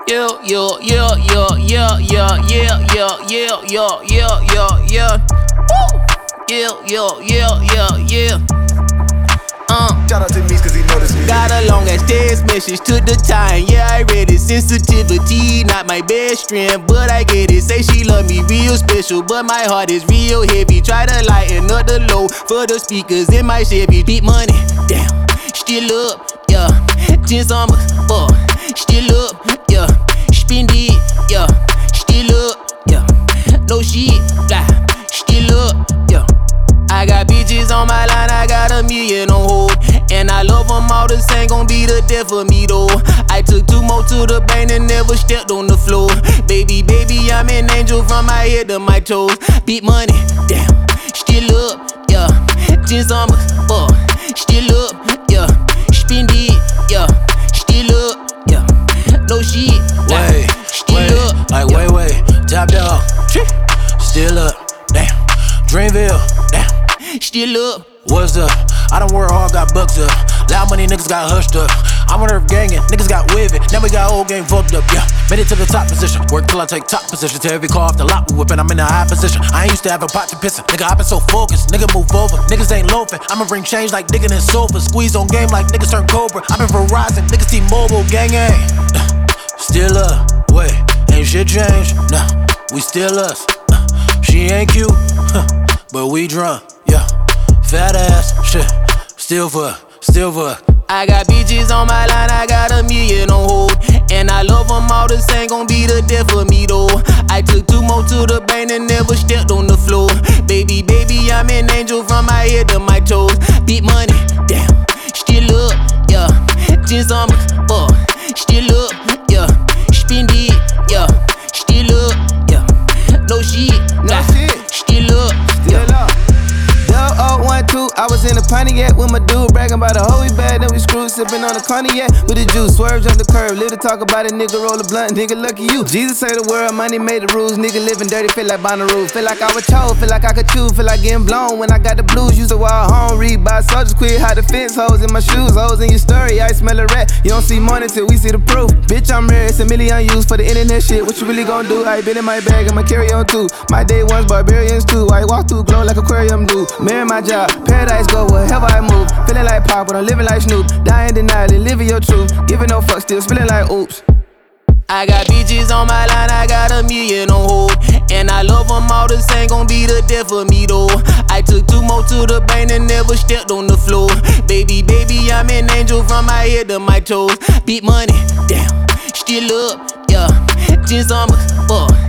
Yeah, yeah, yeah, yeah, yeah, yeah, yeah, yeah, yeah, yeah, yeah, yeah, yeah. Woo! Yeah, yeah, yeah, yeah, yeah. Shout out to Meeks cause he noticed me. Got a long ass text message, took the time, yeah I read it. Sensitivity, not my best friend, but I get it. Say she love me real special, but my heart is real heavy. Try to lighten up the load for the speakers in my Chevy. Big money, damn, still up, yeah. 10 summers, still up, yeah. Spend it, yeah. Still up, yeah. No shit, blah. Still up, yeah. I got bitches on my line, I got a million on hold. And I love them all, this ain't gon' be the death of me though. I took 2 more to the bank and never stepped on the floor. Baby, I'm an angel from my head to my toes. Big money, damn, still up, yeah. 10 summers, still up, yeah. Spend it, yeah. Still up, yeah. No shit, wait, still up, like yeah. wait, top dog, still up, damn. Dreamville, damn. Still up. What's up? I done work hard, got bucks up. Loud money niggas got hushed up. I'm on earth gangin', niggas got with it. Now we got old game fucked up, yeah. Made it to the top position. Work till I take top position. To every car off the lot we whippin', I'm in a high position. I ain't used to have a pot to pissin'. Nigga, I been so focused. Nigga, move over. Niggas ain't loafing. I'ma bring change like diggin' in sofa. Squeeze on game like niggas turn Cobra. I been Verizon. Niggas T-Mobile, gang. Still up, wait, ain't shit changed. Nah, we still us. She ain't cute, but we drunk, yeah. Fat ass, shit, still fuck. I got bitches on my line, I got a million on hold. And I love them all, this ain't gon' be the death of me though. I took 2 more to the bank and never stepped on the floor. Baby, I'm an angel from my head to my toes. Big money, damn, still up, yeah. 10 summers, still up, yeah. Spend it, yeah. Still up, yeah. No shit, nah. Still up, yeah. 012, I was in the Pontiac with my dude bragging about a hoe we bad, then we screwed, sipping on the cognac with the juice, swerves on the curve, live to talk about it, nigga roll a blunt, nigga lucky you. Jesus say the world, money made the rules, nigga living dirty, feel like Bonnaroo, feel like I was told, feel like I could chew, feel like getting blown when I got the blues, used to walk home, read by soldiers, quit hide the fence, hoes in my shoes, hoes in your story, I smell a rat, you don't see money till we see the proof. Bitch, I'm rare, it's a million used for the internet shit, what you really gon' do? I been in my bag, I'ma carry on too. My day ones, barbarians too, I walk through glow like aquarium do. Marry my job, paradise go wherever I move. Feeling like Pop, but I'm living like Snoop. Dying denially, living your truth. Giving no fuck, still spilling like oops. I got bitches on my line, I got a million on hold. And I love them all, this ain't gon' be the death of me though. I took 2 more to the bank and never stepped on the floor. Baby, I'm an angel from my head to my toes. Big money, damn, still up, yeah. 10 summers,